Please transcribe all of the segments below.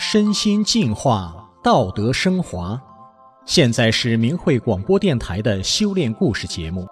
身心净化，道德升华。现在是明慧广播电台的修炼故事节目。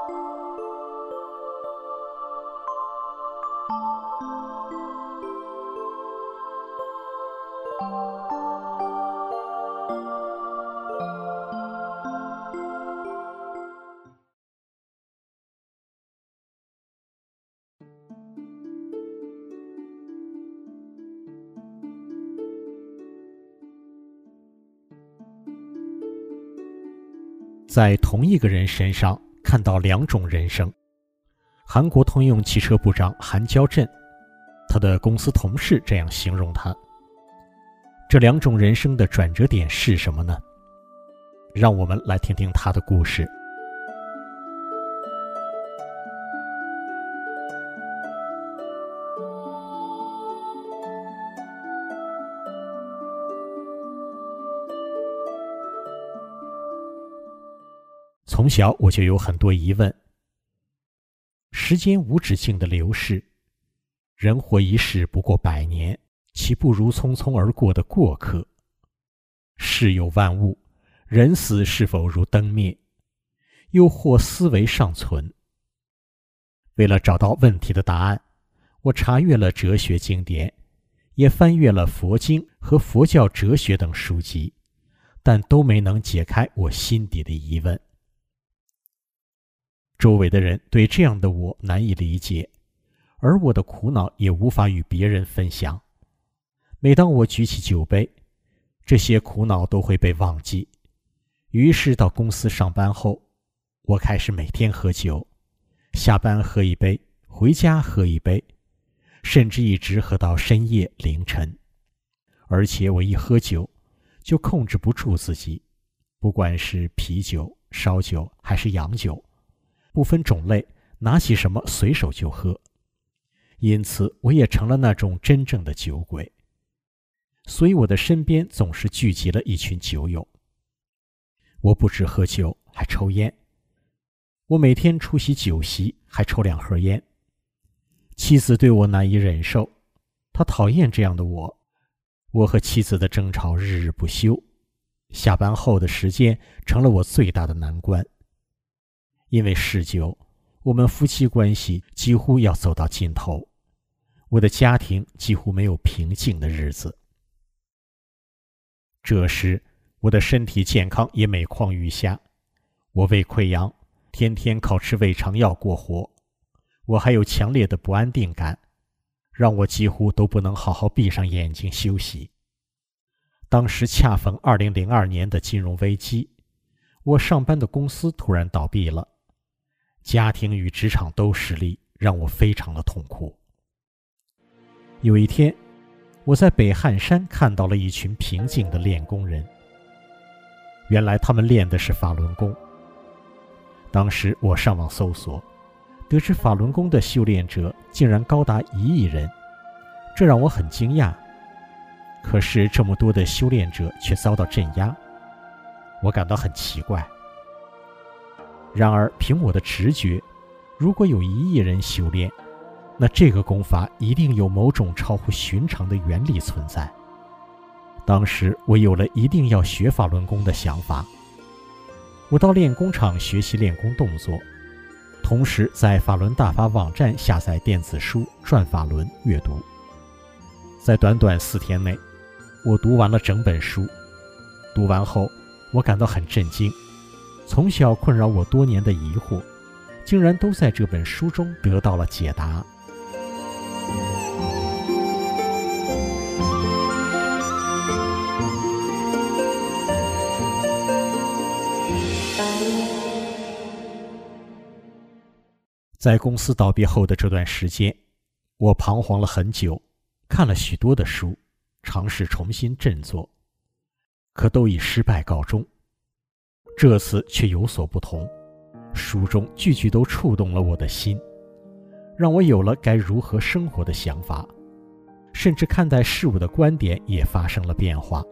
在同一个人身上看到两种人生。韩国通用汽车部长韩交振，他的公司同事这样形容他。这两种人生的转折点是什么呢？让我们来听听他的故事。从小我就有很多疑问。时间无止境的流逝，人活一世不过100年，岂不如匆匆而过的过客？世有万物，人死是否如灯灭？又或思维尚存？为了找到问题的答案，我查阅了哲学经典，也翻阅了佛经和佛教哲学等书籍，但都没能解开我心底的疑问。周围的人对这样的我难以理解，而我的苦恼也无法与别人分享。每当我举起酒杯，这些苦恼都会被忘记。于是到公司上班后，我开始每天喝酒，下班喝一杯，回家喝一杯，甚至一直喝到深夜凌晨。而且我一喝酒就控制不住自己，不管是啤酒、烧酒还是洋酒，不分种类，拿起什么随手就喝。因此我也成了那种真正的酒鬼。所以我的身边总是聚集了一群酒友。我不只喝酒，还抽烟。我每天出席酒席，还抽2盒烟。妻子对我难以忍受，她讨厌这样的我。我和妻子的争吵日日不休，下班后的时间成了我最大的难关。因为嗜酒，我们夫妻关系几乎要走到尽头，我的家庭几乎没有平静的日子。这时我的身体健康也每况愈下，我胃溃疡，天天靠吃胃肠药过活。我还有强烈的不安定感，让我几乎都不能好好闭上眼睛休息。当时恰逢2002年的金融危机，我上班的公司突然倒闭了，家庭与职场都失利，让我非常的痛苦。有一天，我在北汉山看到了一群平静的练功人。原来他们练的是法轮功。当时我上网搜索，得知法轮功的修炼者竟然高达1亿人，这让我很惊讶。可是这么多的修炼者却遭到镇压，我感到很奇怪。然而凭我的直觉，如果有1亿人修炼，那这个功法一定有某种超乎寻常的原理存在。当时我有了一定要学法轮功的想法。我到练功场学习练功动作，同时在法轮大法网站下载电子书《转法轮》阅读。在短短4天内，我读完了整本书。读完后，我感到很震惊。从小困扰我多年的疑惑，竟然都在这本书中得到了解答。在公司倒闭后的这段时间，我彷徨了很久，看了许多的书，尝试重新振作，可都以失败告终。这次却有所不同，书中句句都触动了我的心，让我有了该如何生活的想法，甚至看待事物的观点也发生了变化。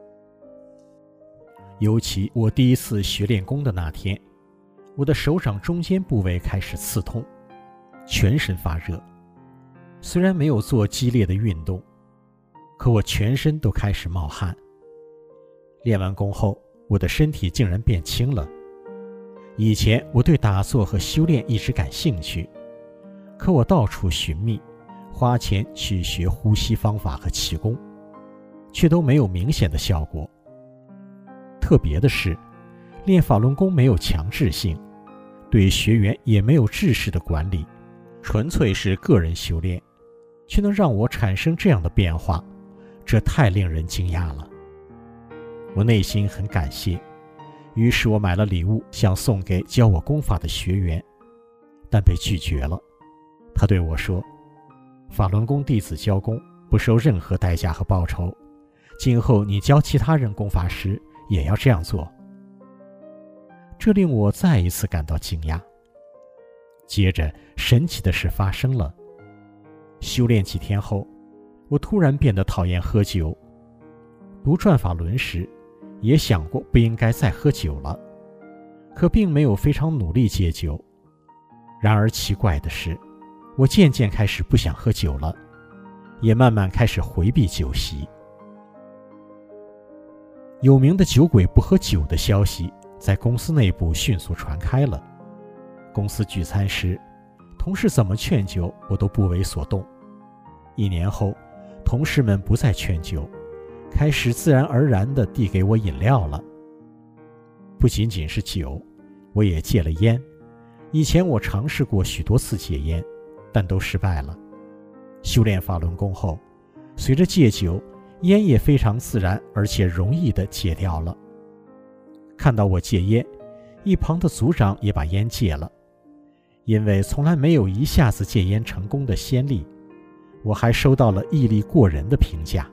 尤其我第一次学练功的那天，我的手掌中间部位开始刺痛，全身发热。虽然没有做激烈的运动， 可我全身都开始冒汗。练完功后，我的身体竟然变轻了。以前我对打坐和修炼一直感兴趣，可我到处寻觅，花钱去学呼吸方法和气功，却都没有明显的效果。特别的是，练法轮功没有强制性，对学员也没有制式的管理，纯粹是个人修炼，却能让我产生这样的变化，这太令人惊讶了。我内心很感谢，于是我买了礼物想送给教我功法的学员，但被拒绝了。他对我说，法轮功弟子教功不收任何代价和报酬，今后你教其他人功法时也要这样做。这令我再一次感到惊讶。接着神奇的事发生了，修炼几天后，我突然变得讨厌喝酒。读转法轮时也想过不应该再喝酒了，可并没有非常努力戒酒。然而奇怪的是，我渐渐开始不想喝酒了，也慢慢开始回避酒席。有名的酒鬼不喝酒的消息在公司内部迅速传开了。公司聚餐时，同事怎么劝酒我都不为所动。1年后，同事们不再劝酒，开始自然而然地递给我饮料了。不仅仅是酒，我也戒了烟。以前我尝试过许多次戒烟，但都失败了。修炼法轮功后，随着戒酒，烟也非常自然而且容易地戒掉了。看到我戒烟，一旁的组长也把烟戒了。因为从来没有一下子戒烟成功的先例，我还收到了毅力过人的评价。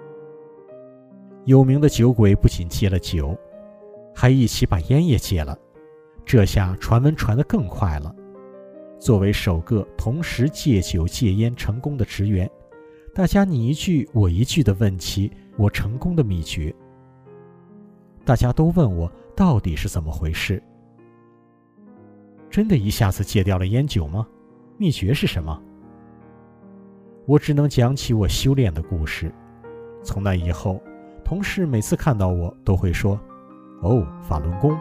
有名的酒鬼不仅戒了酒，还一起把烟也戒了，这下传闻传得更快了。作为首个同时戒酒戒烟成功的职员，大家你一句我一句地问起我成功的秘诀。大家都问我到底是怎么回事？真的一下子戒掉了烟酒吗？秘诀是什么？我只能讲起我修炼的故事。从那以后，同事每次看到我都会说，哦，法轮功。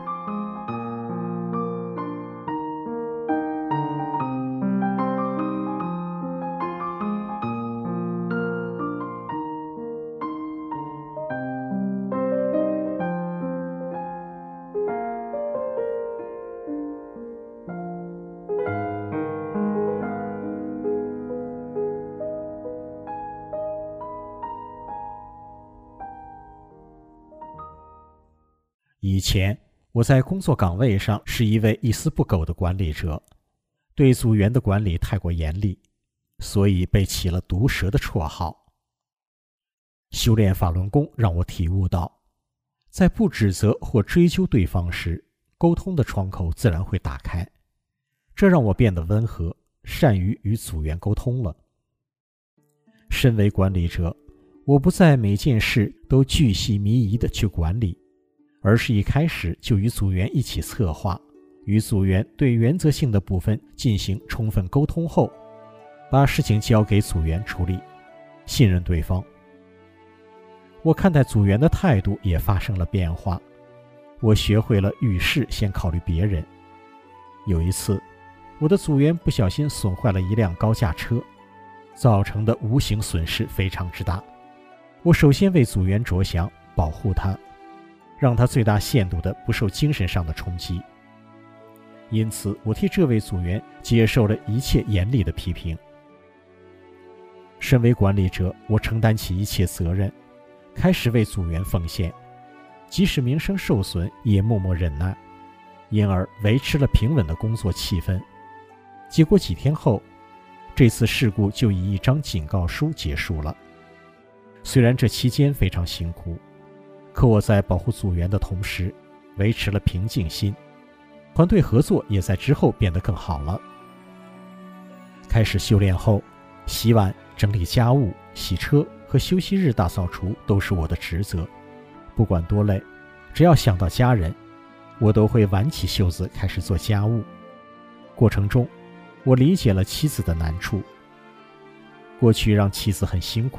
以前我在工作岗位上是一位一丝不苟的管理者，对组员的管理太过严厉，所以被起了毒蛇的绰号。修炼法轮功让我体悟到，在不指责或追究对方时，沟通的窗口自然会打开，这让我变得温和，善于与组员沟通了。身为管理者，我不再每件事都巨细靡遗地去管理，而是一开始就与组员一起策划，与组员对原则性的部分进行充分沟通后，把事情交给组员处理，信任对方。我看待组员的态度也发生了变化，我学会了遇事先考虑别人。有一次，我的组员不小心损坏了一辆高架车，造成的无形损失非常之大。我首先为组员着想，保护他，让他最大限度地不受精神上的冲击。因此，我替这位组员接受了一切严厉的批评。身为管理者，我承担起一切责任，开始为组员奉献，即使名声受损，也默默忍耐，因而维持了平稳的工作气氛。结果几天后，这次事故就以一张警告书结束了。虽然这期间非常辛苦，可我在保护组员的同时，维持了平静心，团队合作也在之后变得更好了。开始修炼后，洗碗、整理家务、洗车和休息日大扫除都是我的职责。不管多累，只要想到家人，我都会挽起袖子开始做家务。过程中，我理解了妻子的难处。过去让妻子很辛苦，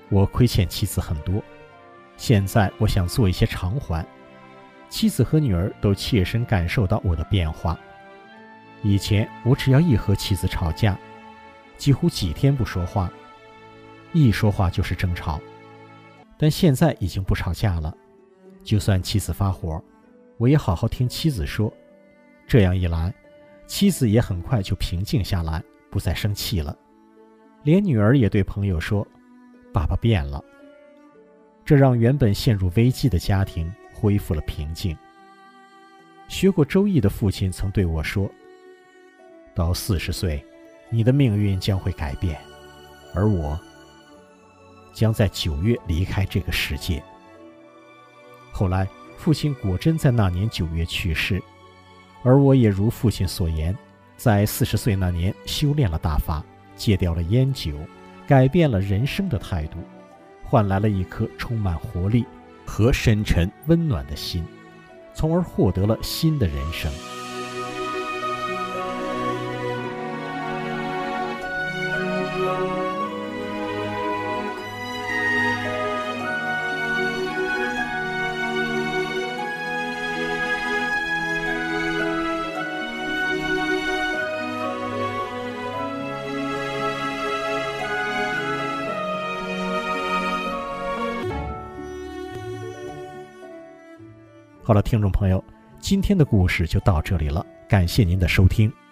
我亏欠妻子很多，现在我想做一些偿还。妻子和女儿都切身感受到我的变化。以前我只要一和妻子吵架，几乎几天不说话，一说话就是争吵。但现在已经不吵架了，就算妻子发火，我也好好听妻子说。这样一来，妻子也很快就平静下来，不再生气了。连女儿也对朋友说，爸爸变了。这让原本陷入危机的家庭恢复了平静。学过周易的父亲曾对我说，到40岁，你的命运将会改变，而我将在9月离开这个世界。后来父亲果真在那年9月去世，而我也如父亲所言，在40岁那年修炼了大法，戒掉了烟酒，改变了人生的态度，换来了一颗充满活力和深沉温暖的心，从而获得了新的人生。好了，听众朋友，今天的故事就到这里了，感谢您的收听。